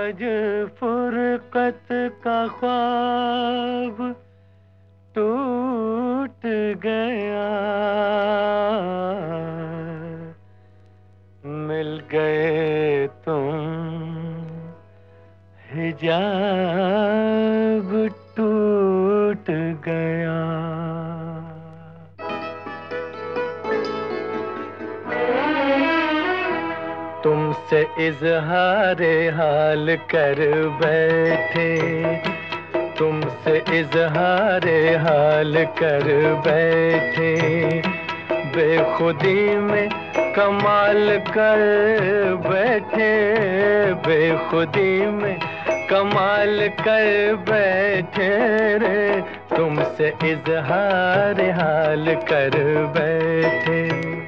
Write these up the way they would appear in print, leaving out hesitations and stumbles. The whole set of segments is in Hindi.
आज फुरकत का ख्वाब टूट गया, मिल गए तुम, हिजाब टूट गया। तुमसे इज़हारे हाल कर बैठे, तुमसे इज़हारे हाल कर बैठे, बेखुदी में कमाल कर बैठे, बेखुदी में कमाल कर बैठे रे, तुमसे इज़हार हाल कर बैठे।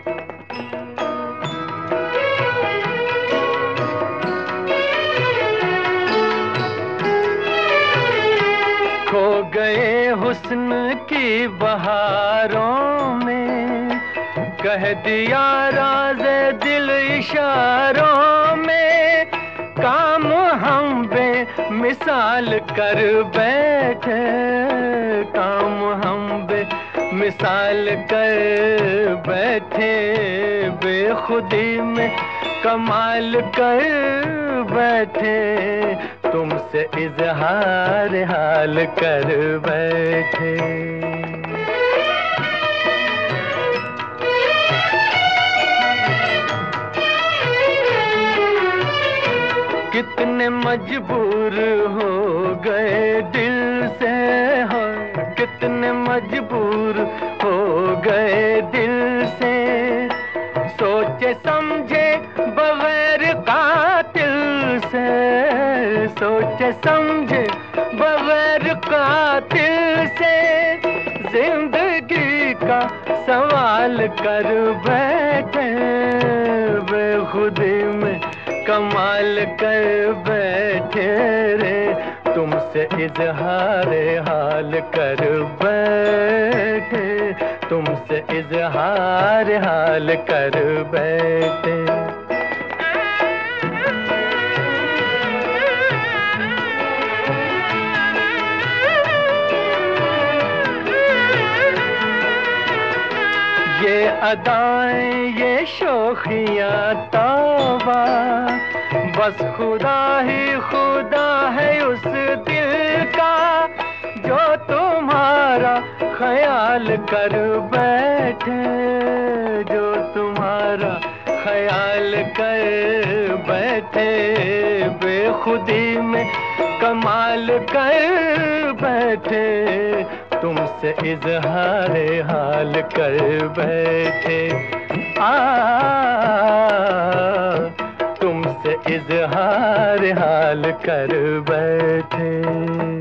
खो गए हुस्न की बहारों में, कह दिया राज़ दिल इशारों में, काम हम बेमिसाल कर बैठे, काम हम बेमिसाल कर बैठे, बेखुदी में कमाल कर बैठे, तुमसे इज़हार हाल कर बैठे। कितने मजबूर हो गए दिल से, हो कितने मजबूर हो गए दिल से, सोचे समझे बगैर कातिल से, सोचे समझे बगैर कातिल से, जिंदगी का सवाल कर बैठे, बेखुदी में कमाल कर बैठे रे, तुमसे इज़हार हाल कर बैठे, तुमसे इज़हार हाल कर बैठे। ये अदाएं ये शोखियाँ तौबा, बस खुदा ही खुदा है उस दिल का, जो तुम्हारा ख्याल कर बैठे, जो तुम्हारा ख्याल कर बैठे, बेखुदी में कमाल कर बैठे, तुमसे इज़हार हाल कर बैठे। तुमसे इज़हार हाल कर बैठे।